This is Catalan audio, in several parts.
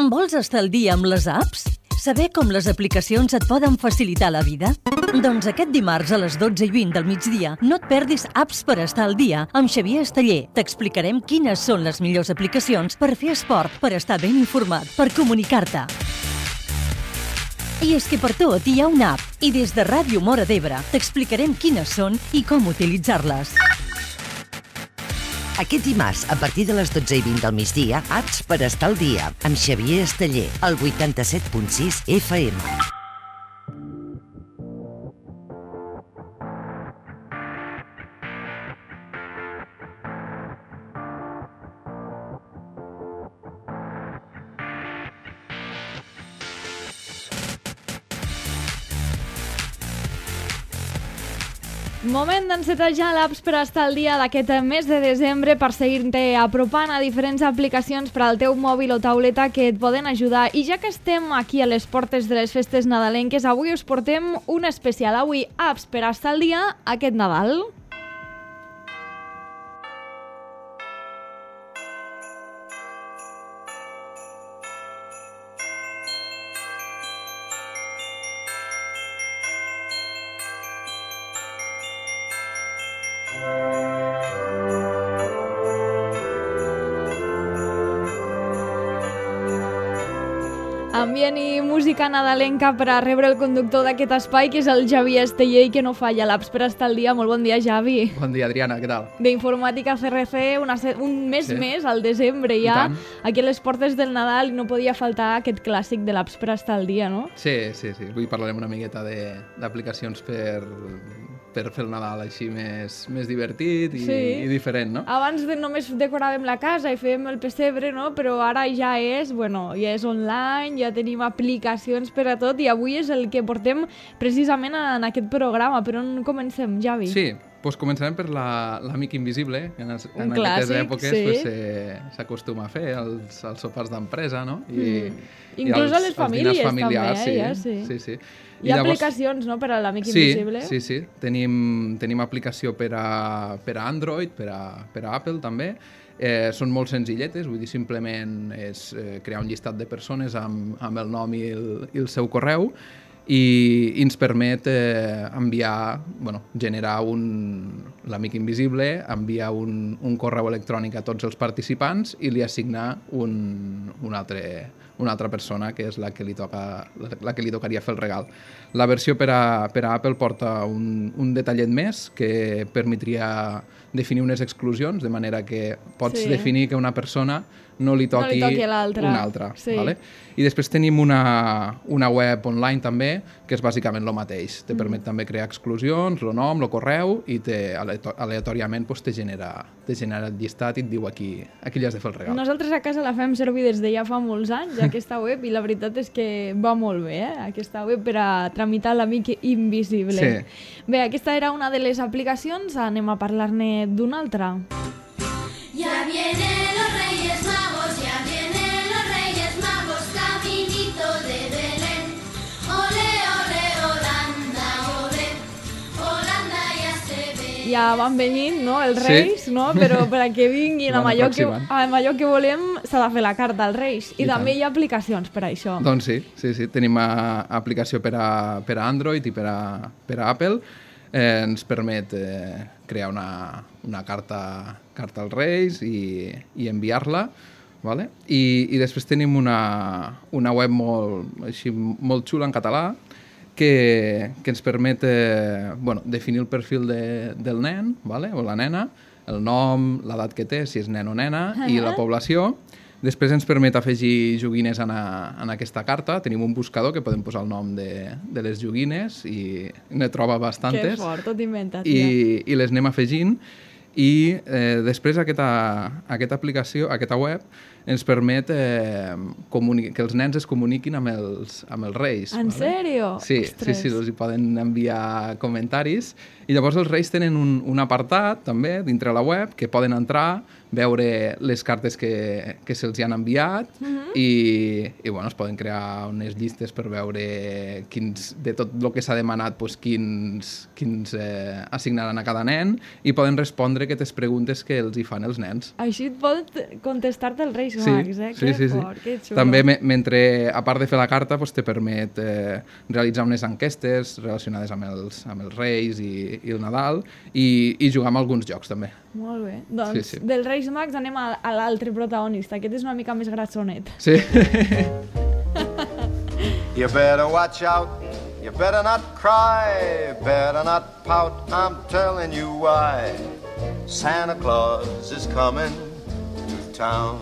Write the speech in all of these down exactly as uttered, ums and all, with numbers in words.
Vols estar al dia amb les apps? Saber com les aplicacions et poden facilitar la vida? Doncs aquest dimarts a les dotze i vint del migdia no et perdis Apps per estar al dia amb Xavier Esteller. T'explicarem quines són les millors aplicacions per fer esport, per estar ben informat, per comunicar-te. I és que per tot hi ha una app i des de Ràdio Móra d'Ebre t'explicarem quines són i com utilitzar-les. Aquest dimarts, a partir de les dotze i vint del migdia, Apps per estar al dia, amb Xavier Esteller, al vuitanta-set punt sis F M. Moment d'encetar l'Apps per estar al dia d'aquest mes de desembre per seguir-te apropant a diferents aplicacions per al teu mòbil o tauleta que et poden ajudar. I ja que estem aquí a les portes de les festes nadalenques, avui us portem un especial. Avui, Apps per estar al dia aquest Nadal. Ambient i música nadalenca per a rebre el conductor d'aquest espai, que és el Xavier Esteller, i que no falla l'Apps per estar al dia. Molt bon dia, Xavi. Bon dia, Adriana, què tal? D'Informàtica C R C, una, un mes sí. més, al desembre ja, aquí a les portes del Nadal, i no podia faltar aquest clàssic de l'Apps per estar al dia, no? Sí, sí, sí. Avui parlarem una miqueta d'aplicacions per... per fer el Nadal així més, més divertit i, sí. i diferent, no? Abans de, només decoràvem la casa i fèiem el pessebre, no? Però ara ja és, bueno, ja és online, ja tenim aplicacions per a tot, i avui és el que portem precisament en aquest programa. Per on comencem, Javi? Sí, doncs començarem per l'Amic Invisible, que en, en clàssic, aquestes èpoques sí. pues, s'acostuma a fer els, els sopars d'empresa, no? I, mm. Inclús i els, a les famílies també, familiars, eh? Sí, ja, sí. sí, sí. Hi ha llavors, aplicacions, no?, per a l'Amic sí, Invisible. Sí, sí, tenim, tenim aplicació per a, per a Android, per a, per a Apple també. Eh, són molt senzilletes, vull dir, simplement és eh, crear un llistat de persones amb, amb el nom i el, i el seu correu, i, i ens permet eh, enviar, bueno, generar un, l'Amic Invisible, enviar un, un correu electrònic a tots els participants i li assignar un, un altre, una altra persona que és la que li toca, la, la que li tocaria fer el regal. La versió per a, per a Apple porta un, un detallet més que permetria definir unes exclusions, de manera que pots sí. definir que una persona no li toqui, no li toqui l'altra. una altra. Sí. Vale? I després tenim una, una web online també, que és bàsicament el mateix. Te mm. permet també crear exclusions, el nom, el correu, i te, aleatòriament pues, te, genera, te genera el llistat i et diu aquí, aquí li has de fer el regal. Nosaltres a casa la fem servir des de ja fa molts anys, aquesta web, i la veritat és que va molt bé, eh? Aquesta web per a tramitar l'Amic Invisible. Sí. Bé, aquesta era una de les aplicacions, anem a parlar-ne d'una altra. Ya vienen los Reyes Magos, ya vienen los Reyes Magos, caminito de Belén. Ole, ole, Holanda, ole, Holanda ja se ve. Ja van venint, no?, els Reis, sí. no? Però per a que vinguin amb allò que, amb allò que volem s'ha de fer la carta als Reis. I, I també tant. Hi ha aplicacions per a això. Doncs sí, sí, sí. Tenim a, aplicació per a, per a Android i per a, per a Apple. Eh, ens permet eh, crear una, una carta, carta als Reis i, i enviar-la, vale? I, i després tenim una, una web molt, així, molt xula en català que, que ens permet eh, bueno, definir el perfil de, del nen, vale? O la nena, el nom, l'edat que té, si és nen o nena, uh-huh. i la població. Després ens permet afegir joguines en, a, en aquesta carta. Tenim un buscador que podem posar el nom de, de les joguines i ne troba bastantes. Que fort, tot inventat. I, ja. i les anem afegint. I eh, després aquesta, aquesta aplicació, aquesta web, ens permet eh, que els nens es comuniquin amb els, amb els Reis. En vale? sèrio? Sí, sí, sí, els hi poden enviar comentaris. I llavors els Reis tenen un, un apartat, també, dintre la web, que poden entrar, veure les cartes que, que se'ls han enviat uh-huh. i, i bueno, es poden crear unes llistes per veure quins, de tot el que s'ha demanat, pues, quins, quins eh, assignaran a cada nen, i poden respondre aquestes preguntes que els hi fan els nens. Així et poden contestar-te els Reis. Max, eh? Sí, que sí, sí. fort, que xulo. També, me, mentre, a part de fer la carta, pues, te permet eh, realitzar unes enquestes relacionades amb els, amb els Reis i, i el Nadal i, i jugar amb alguns jocs, també. Molt bé. Doncs Sí, sí. dels Reis Mags anem a, a l'altre protagonista. Aquest és una mica més grassonet. Sí. You better watch out, you better not cry, better not pout, I'm telling you why. Santa Claus is coming to town.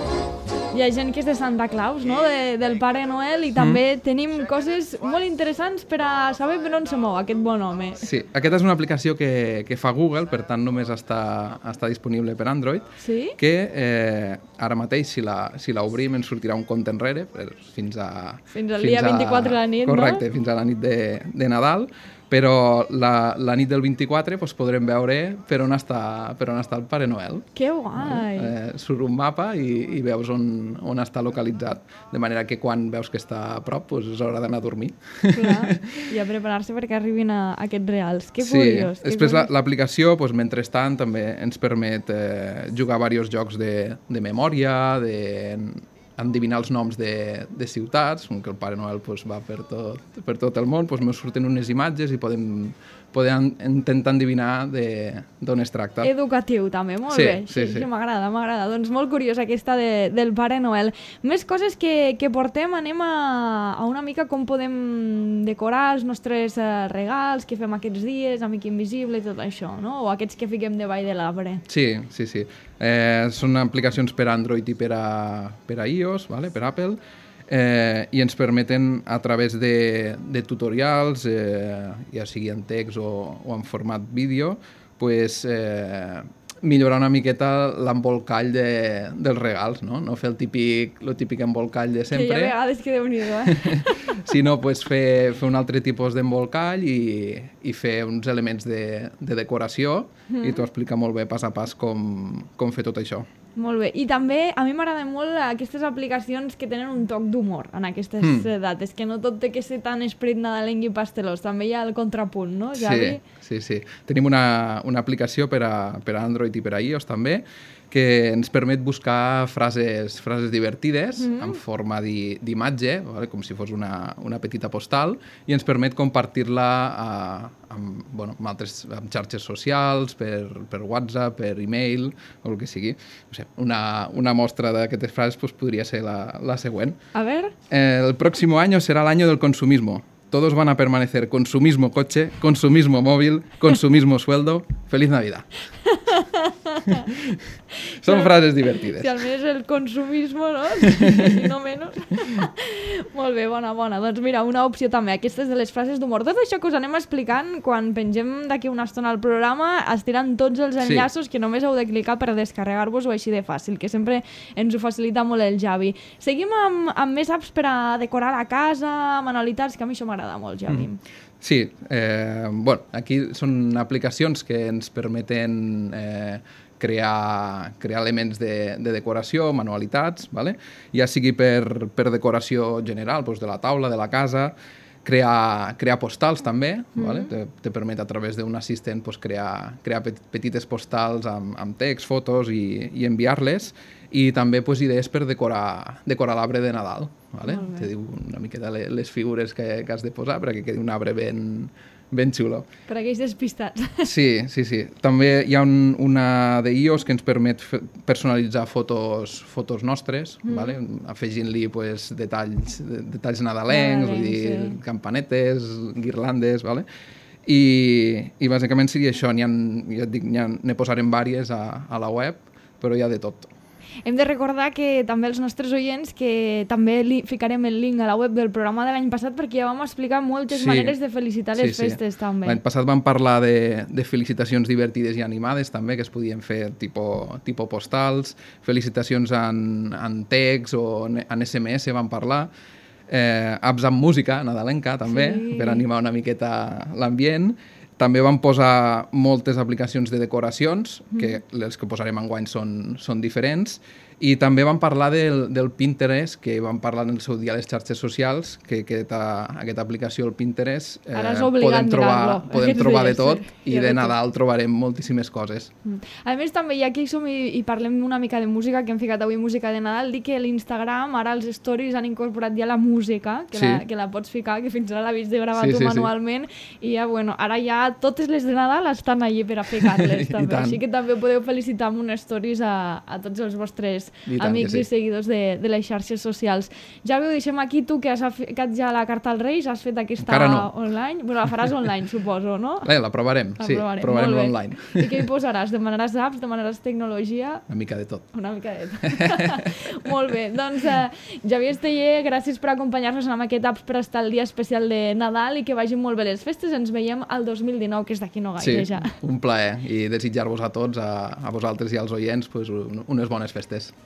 Hi ha gent que és de Santa Claus, no? De, del Pare Noel, i també Mm. tenim coses molt interessants per a saber per on se mou aquest bon home. Sí, aquesta és una aplicació que, que fa Google, per tant només està, està disponible per Android, Sí? que eh, ara mateix, si la, si la obrim, ens sortirà un compte enrere per, fins a... Fins al dia vint-i-quatre de la nit, no? Correcte, fins a la nit de, de Nadal, però la, la nit del vint-i-quatre doncs, podrem veure per on està, per on està el Pare Noel. Que guai! Eh, surt un mapa i, i veus on, on està localitzat, de manera que quan veus que està a prop doncs és hora d'anar a dormir. Clar, i a preparar-se perquè arribin a, a aquests reals. Que curiós. Que Després la- curiós. l'aplicació, doncs, mentrestant, també ens permet eh, jugar a diversos jocs de, de memòria, de endevinar els noms de, de ciutats, com que el Pare Noel doncs, va per tot, per tot el món, doncs, ens surten unes imatges i podem, podem intentar endevinar de- d'on es tracta. Educatiu també, molt Sí, bé. sí, sí. sí m'agrada, m'agrada. Doncs molt curiosa aquesta de, del Pare Noel. Més coses que, que portem, anem a, a una mica com podem decorar els nostres eh, regals que fem aquests dies, Amic Invisible i tot això, no? O aquests que fiquem davall de l'arbre. Sí, sí, sí. Eh, són aplicacions per Android i per a, per a iOS, vale? Per Apple, eh, i ens permeten a través de, de tutorials, eh, ja sigui en text o, o en format vídeo, pues, eh, millorar una miqueta l'embolcall de, dels regals, no? No fer el típic, lo típic embolcall de Que hi ha sempre, vegades que déu-n'hi-do, eh? sinó pues, fer, fer un altre tipus d'embolcall i, i fer uns elements de, de decoració mm. i t'ho explica molt bé pas a pas com, com fer tot això. Molt bé. I també a mi m'agraden molt aquestes aplicacions que tenen un toc d'humor en aquestes Mm. mm. dates, que no tot té que ser tan esperit nadalenc i pastelós, també hi ha el contrapunt, no, Javi? Sí, sí, sí. Tenim una, una aplicació per a, per a Android i per a iOS també, que ens permet buscar frases, frases divertides mm. en forma di- d'imatge, vale? Com si fos una, una petita postal, i ens permet compartir-la a, amb, bueno, amb altres amb xarxes socials, per, per WhatsApp, per e-mail, o el que sigui. O sigui, una, una mostra d'aquestes frases pues, podria ser la, la següent. A ver... Eh, el próximo año será el año del consumismo. Todos van a permanecer con su mismo coche, con su mismo móvil, con su mismo sueldo. ¡Feliz Navidad! Són frases divertides. Si almenys el consumismo, no? I no menys. Molt bé, bona, bona. Doncs mira, una opció també, aquestes de les frases d'humor. Tot això que us anem explicant, quan pengem d'aquí una estona al programa, estiran tots els Sí. enllaços que només heu de clicar per descarregar-vos-ho així de fàcil, que sempre ens ho facilita molt el Javi. Seguim amb, amb més apps per a decorar la casa, manualitats, que a mi això m'agrada molt, Javi. Mm. Sí, eh, bueno, aquí són aplicacions que ens permeten eh, crear, crear elements de, de decoració, manualitats, vale? Ja sigui per, per decoració general, doncs de la taula, de la casa, crear, crear postals també, mm. vale? te, te permet a través d'un assistent doncs, crear, crear pet, petites postals amb, amb text, fotos i, i enviar-les, i també pues, idees per decorar, decorar l'arbre de Nadal. Vale? Te diu una miqueta les, les figures que, que has de posar perquè quedi un arbre ben, ben xulo. Per aquells despistats. Sí, sí, sí. També hi ha un, una de iOS que ens permet fe- personalitzar fotos, fotos nostres, mm. vale? Afegint-li pues, detalls, de- detalls nadalencs, vull dir, sí. campanetes, guirlandes, vale? I, i bàsicament seria això. N'hi ha, ja et dic, n'hi ha- ne posarem vàries a, a la web, però hi ha de tot. Hem de recordar que també els nostres oients que també li ficarem el link a la web del programa de l'any passat perquè ja vam explicar moltes Sí. maneres de felicitar les festes també. L'any passat vam parlar de, de felicitacions divertides i animades també, que es podien fer tipo, tipo postals, felicitacions en, en text o en, en S M S vam parlar, eh, apps amb música nadalenca també, Sí. per animar una miqueta l'ambient. També vam posar moltes aplicacions de decoracions, que les que posarem enguany són, són diferents, I també vam parlar del, del Pinterest, que vam parlar en el seu dia a les xarxes socials, que aquesta, aquesta aplicació, el Pinterest, eh, podem trobar, podem trobar de tot sí, i de Nadal trobarem moltíssimes coses. A més, també, ja que hi som i, i parlem una mica de música, que hem ficat avui música de Nadal, dic que l'Instagram, ara els stories han incorporat ja la música, que, sí. la, que la pots ficar, que fins ara l'havies de gravar sí, tu sí, manualment, sí. i ja, bueno, ara ja totes les de Nadal estan allí per a ficar-les, també. Així que també podeu felicitar amb un stories a, a tots els vostres amics sí. i seguidors de, de les xarxes socials. Ja ho deixem aquí, tu que has ficat ja la carta als Reis, has fet aquesta no. online? Bueno, la faràs online, suposo, no? Eh, la provarem, la sí, provarem, provarem online. I què hi posaràs? Demanaràs apps, demanaràs tecnologia? Una mica de tot. Una mica de tot. Molt bé, doncs eh, Xavier Esteller, gràcies per acompanyar-nos amb aquest apps per estar al dia especial de Nadal i que vagin molt bé les festes. Ens veiem al dos mil dinou, que és d'aquí no gaire sí, ja. Un plaer i desitjar-vos a tots, a, a vosaltres i als oients, pues, unes bones festes.